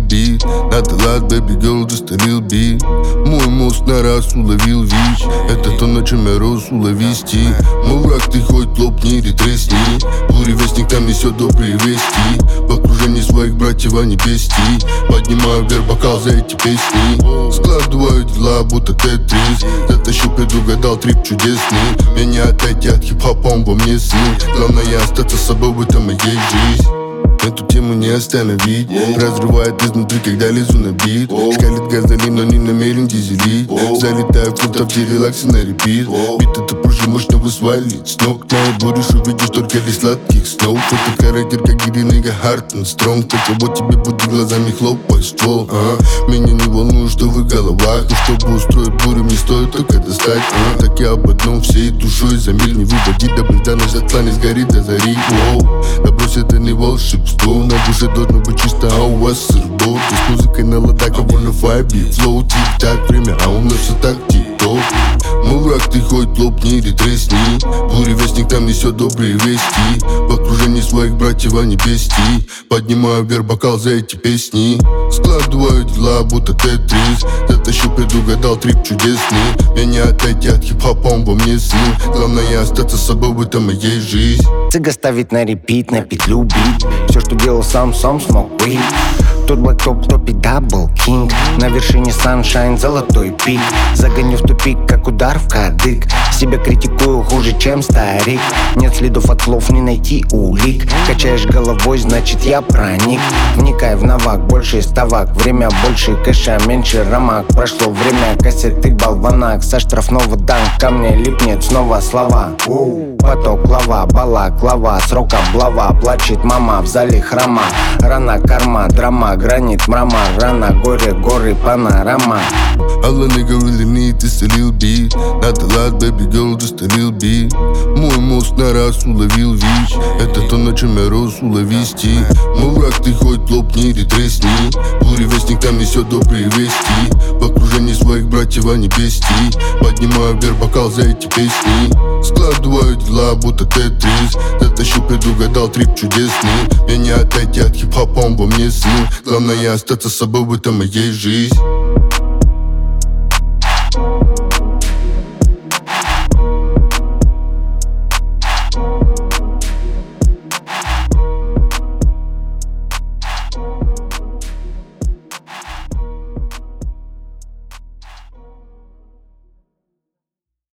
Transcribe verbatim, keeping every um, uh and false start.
beat. Not a lot, baby girl, just a little bit. Мой мозг на раз уловил ВИЧ. Это то, на чем я рос, улови стиль. Мой враг, ты хоть лопни или тресни. Буревестник там несет добрые вести. В окружении своих братьев, а не бести. Поднимаю вверх бокал за эти песни. Складываю дела, будто тетрис. Затащу, предугадал трип чудесный. Меня отойти от хип-хопа, он во мне сын. Главное остаться с собой, в этом и есть жизнь. Эту тему не остановить. Разрывает изнутри, когда лезу на бит. Шкалит газолин, но не намерен дизелить. Залетаю в фунтов, в релаксе на репит. Бит это позже мощно высвалить с ног. Но будешь увидишь только лишь сладких снов. Это характер, как Гиринга Хартон Стронг. Так вот тебе будет глазами хлопай ствол. а? Меня не волнует, что в их головах. И чтобы устроить бурю, мне стоит только достать. а? Так я об одном всей душой за миг не выводи. Да близда наш затлан не сгорит до зари. Воу. Да брось, это не волшебство. На душе должно быть чисто, а у вас сырбот. С музыкой на ладах, а вон на файбе. Флоу, тик-так, время, а у нас все так тик-топ. Мой враг, ты хоть лопни или тресни. Буревестник там несет добрые вести. В окружении своих братьев, а не бести. Поднимаю вверх бокал за эти песни. Складываю дела, будто тетрис. Затащу, предугадал трип чудесный. Мне не отойти от хип-хопа, он во мне сын. Главное остаться с собой, в этом и есть жизнь. Цыга ставит на репит, на петлю бит. Все, что делал сам, сам смог быть. Тут Black Top, топит Double King. На вершине Sunshine, золотой пик. Загоню в тупик, как удар в кадык. Себя критикую хуже, чем старик. Нет следов от слов, не найти улик. Качаешь головой, значит я проник. Вникай в навак, больше ставак. Время больше кэша, меньше рамок. Прошло время кассеты болванок. Со штрафного данк ко мне липнет снова слова. Поток лава, балаклава, срок облава. Плачет мама в зале храма. Рана карма, драма, гранит мрамор. Рана, горе, горы, панорама. All a nigga really need is a little bit. Not a lot, baby girl, just a little bit. Мой мозг на раз уловил ВИЧ. Это то, на чем я рос, улови стиль. Мой враг, ты хоть лопни или тресни. Буревестник там несет добрые вести. В окружении своих братьев, а не бести. Поднимаю вверх бокал за эти песни. Складываю дела, будто тетрис. Затащу, предугадал трип чудесный. Мне не отойти от хип-хопа, он во мне сын. Главное остаться с собой, в этом и есть жизнь.